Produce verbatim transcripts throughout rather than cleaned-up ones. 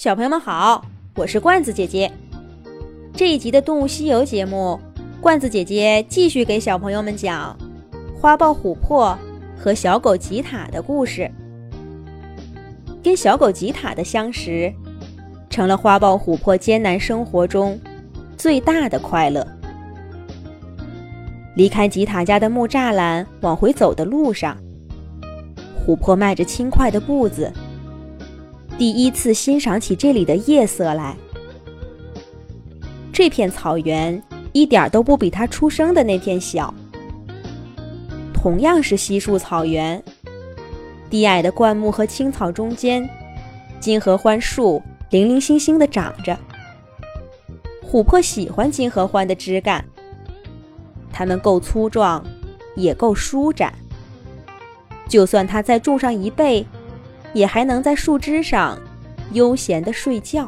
小朋友们好，我是罐子姐姐。这一集的动物西游节目，罐子姐姐继续给小朋友们讲花豹琥珀和小狗吉塔的故事。跟小狗吉塔的相识，成了花豹琥珀艰难生活中最大的快乐。离开吉塔家的木栅栏往回走的路上，琥珀迈着轻快的步子，第一次欣赏起这里的夜色来。这片草原一点都不比它出生的那片小。同样是稀树草原，低矮的灌木和青草中间，金合欢树零零星星地长着。琥珀喜欢金合欢的枝干，它们够粗壮，也够舒展。就算它再种上一倍，也还能在树枝上悠闲地睡觉。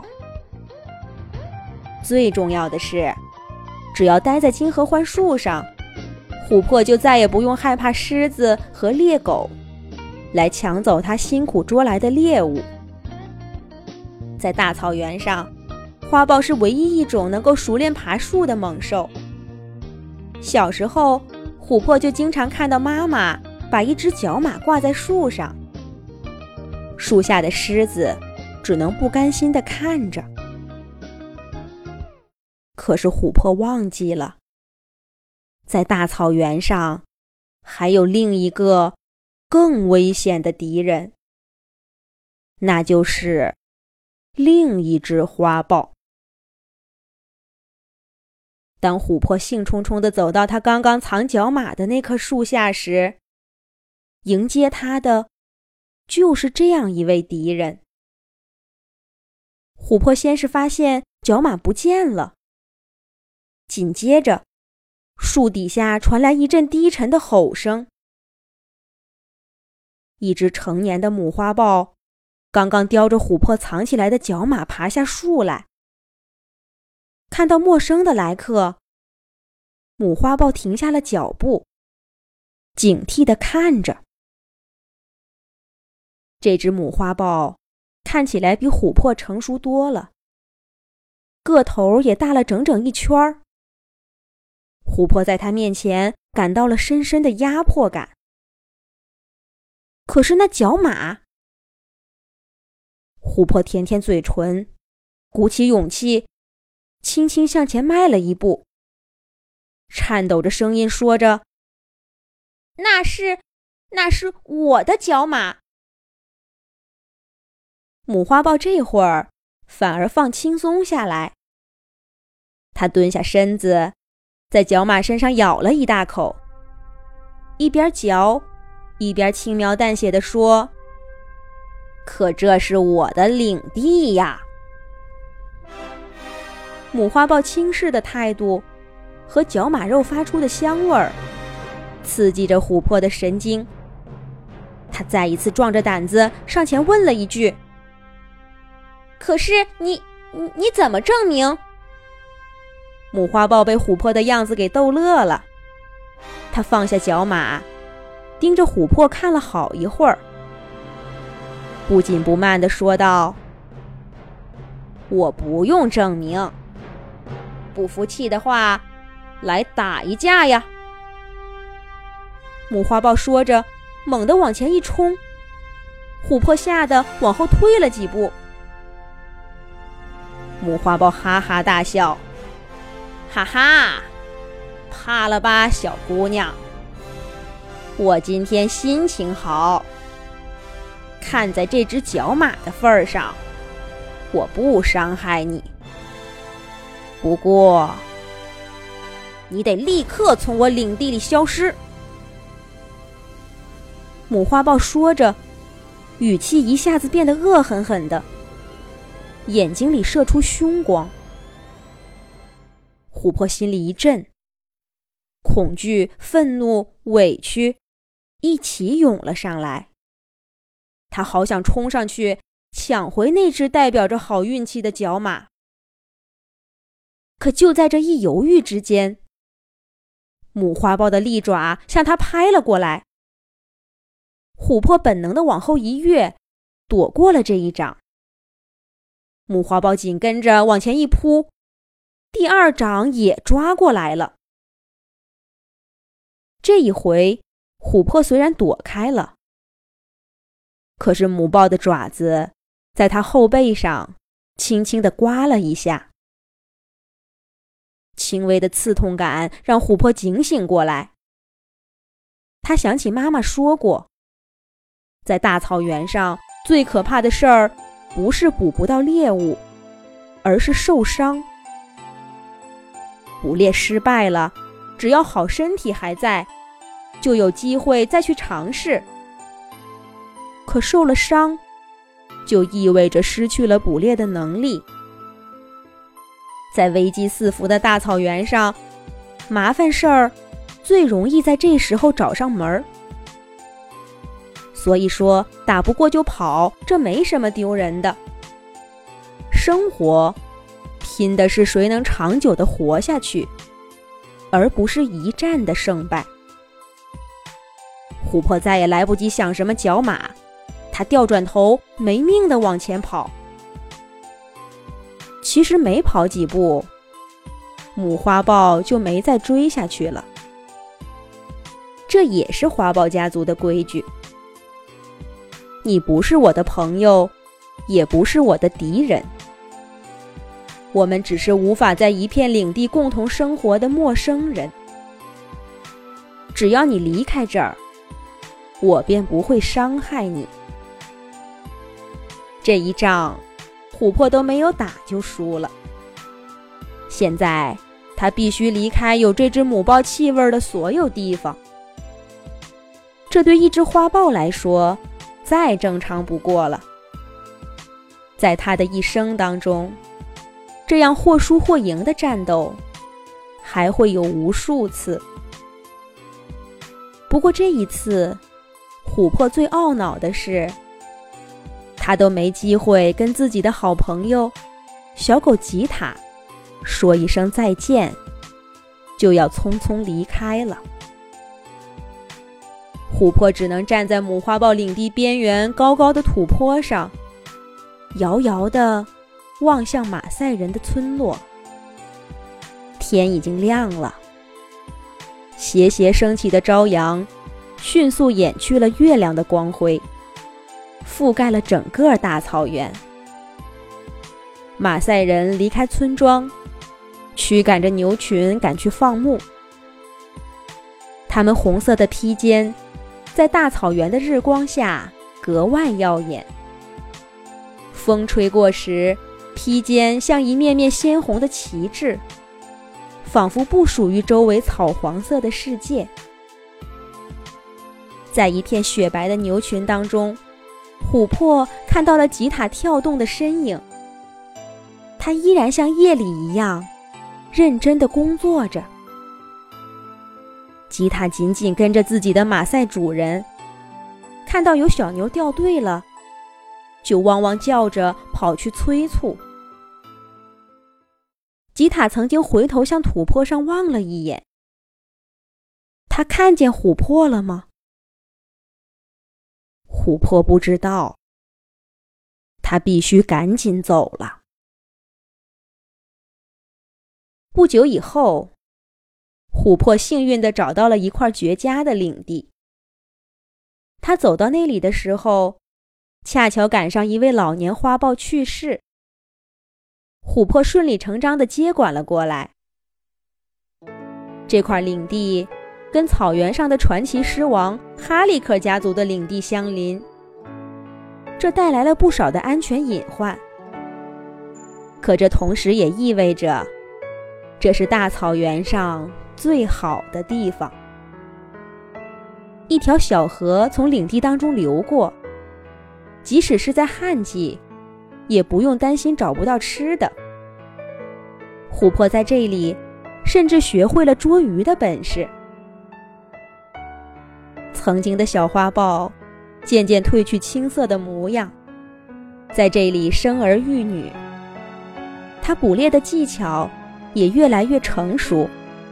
最重要的是，只要待在金合欢树上，琥珀就再也不用害怕狮子和猎狗来抢走它辛苦捉来的猎物。在大草原上，花豹是唯一一种能够熟练爬树的猛兽。小时候，琥珀就经常看到妈妈把一只角马挂在树上，树下的狮子只能不甘心地看着。可是琥珀忘记了，在大草原上还有另一个更危险的敌人，那就是另一只花豹。当琥珀兴冲冲地走到他刚刚藏角马的那棵树下时，迎接他的就是这样一位敌人。琥珀先是发现角马不见了，紧接着树底下传来一阵低沉的吼声。一只成年的母花豹刚刚叼着琥珀藏起来的角马爬下树来。看到陌生的来客，母花豹停下了脚步，警惕地看着。这只母花豹看起来比琥珀成熟多了，个头也大了整整一圈儿。琥珀在它面前感到了深深的压迫感。可是那角马，琥珀舔舔嘴唇，鼓起勇气，轻轻向前迈了一步，颤抖着声音说着：“那是，那是我的角马。”母花豹这会儿反而放轻松下来，它蹲下身子，在角马身上咬了一大口，一边嚼一边轻描淡写地说：“可这是我的领地呀。”母花豹轻视的态度和角马肉发出的香味儿刺激着琥珀的神经。他再一次壮着胆子上前问了一句：“可是你你你怎么证明？”母花豹被琥珀的样子给逗乐了，他放下角马，盯着琥珀看了好一会儿，不紧不慢地说道：“我不用证明，不服气的话，来打一架呀！”母花豹说着，猛地往前一冲，琥珀吓得往后退了几步。母花豹哈哈大笑：“哈哈，怕了吧，小姑娘？我今天心情好，看在这只角马的份儿上，我不伤害你。不过，你得立刻从我领地里消失。”母花豹说着，语气一下子变得恶狠狠的，眼睛里射出凶光。琥珀心里一震，恐惧、愤怒、委屈一起涌了上来。他好想冲上去抢回那只代表着好运气的角马。可就在这一犹豫之间，母花豹的利爪向他拍了过来。琥珀本能地往后一跃，躲过了这一掌。 母花豹紧跟着往前一扑，第二掌也抓过来了。这一回，琥珀虽然躲开了，可是母豹的爪子在它后背上轻轻地刮了一下，轻微的刺痛感让琥珀警醒过来。他想起妈妈说过，在大草原上最可怕的事儿不是捕不到猎物，而是受伤。捕猎失败了，只要好身体还在，就有机会再去尝试。可受了伤，就意味着失去了捕猎的能力。在危机四伏的大草原上，麻烦事儿最容易在这时候找上门儿。所以说，打不过就跑，这没什么丢人的。生活拼的是谁能长久地活下去，而不是一战的胜败。琥珀再也来不及想什么角马，他掉转头没命地往前跑。其实没跑几步，母花豹就没再追下去了。这也是花豹家族的规矩。你不是我的朋友，也不是我的敌人。我们只是无法在一片领地共同生活的陌生人。只要你离开这儿，我便不会伤害你。这一仗，琥珀都没有打就输了。现在，他必须离开有这只母豹气味的所有地方。这对一只花豹来说，再正常不过了。在他的一生当中，这样或输或赢的战斗还会有无数次。不过这一次，琥珀最懊恼的是，他都没机会跟自己的好朋友小狗吉塔说一声再见，就要匆匆离开了。琥珀只能站在母花豹领地边缘高高的土坡上，遥遥地望向马赛人的村落。天已经亮了，斜斜升起的朝阳迅速掩去了月亮的光辉，覆盖了整个大草原。马赛人离开村庄，驱赶着牛群赶去放牧。他们红色的披肩在大草原的日光下格外耀眼。风吹过时，披肩像一面面鲜红的旗帜，仿佛不属于周围草黄色的世界。在一片雪白的牛群当中，琥珀看到了吉塔跳动的身影。他依然像夜里一样认真地工作着。吉塔紧紧跟着自己的马赛主人，看到有小牛掉队了，就汪汪叫着跑去催促。吉塔曾经回头向土坡上望了一眼，他看见琥珀了吗？琥珀不知道，他必须赶紧走了。不久以后，琥珀幸运地找到了一块绝佳的领地。他走到那里的时候，恰巧赶上一位老年花豹去世。琥珀顺理成章地接管了过来。这块领地跟草原上的传奇狮王哈利克家族的领地相邻，这带来了不少的安全隐患。可这同时也意味着，这是大草原上最好的地方。一条小河从领地当中流过，即使是在旱季，也不用担心找不到吃的。琥珀在这里甚至学会了捉鱼的本事。曾经的小花豹渐渐褪去青涩的模样，在这里生儿育女。它捕猎的技巧也越来越成熟。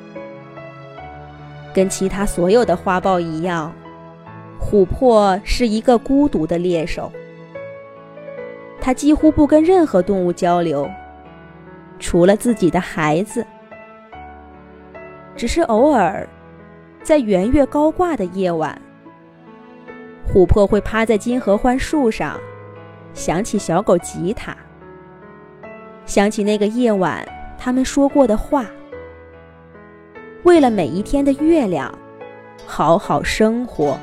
跟其他所有的花豹一样，琥珀是一个孤独的猎手。 他几乎不跟任何动物交流，除了自己的孩子。只是偶尔，在圆月高挂的夜晚，琥珀会趴在金合欢树上，想起小狗吉塔，想起那个夜晚他们说过的话，为了每一天的月亮，好好生活。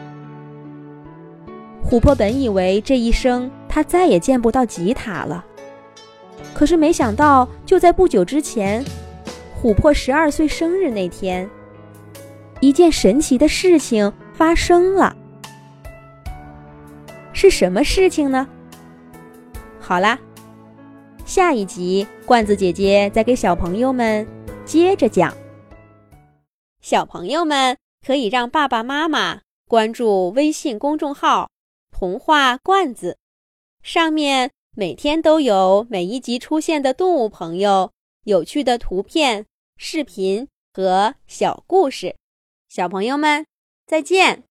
琥珀本以为这一生他再也见不到吉塔了，可是没想到，就在不久之前，琥珀十二岁生日那天，一件神奇的事情发生了。是什么事情呢？好啦，下一集罐子姐姐再给小朋友们接着讲。小朋友们可以让爸爸妈妈关注微信公众号童话罐子，上面每天都有每一集出现的动物朋友、有趣的图片、视频和小故事。小朋友们，再见。